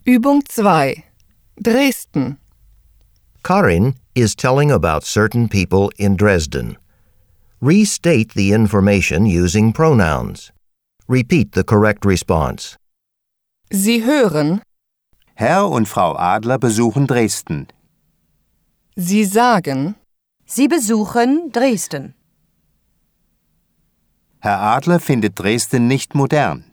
Übung 2. Dresden. Karin is telling about certain people in Dresden. Restate the information using pronouns. Repeat the correct response. Sie hören, Herr und Frau Adler besuchen Dresden. Sie sagen, Sie besuchen Dresden. Herr Adler findet Dresden nicht modern.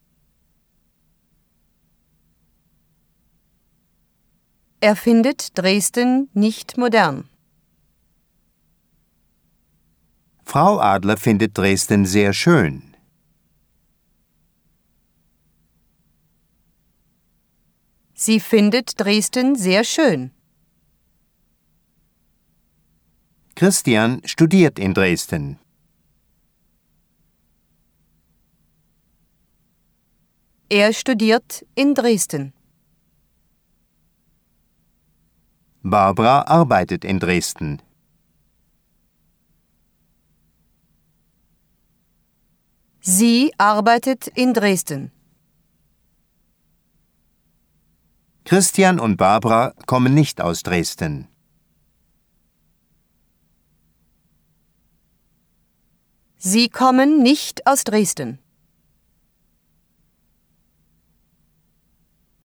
Er findet Dresden nicht modern. Frau Adler findet Dresden sehr schön. Sie findet Dresden sehr schön. Christian studiert in Dresden. Er studiert in Dresden. Barbara arbeitet in Dresden. Sie arbeitet in Dresden. Christian und Barbara kommen nicht aus Dresden. Sie kommen nicht aus Dresden.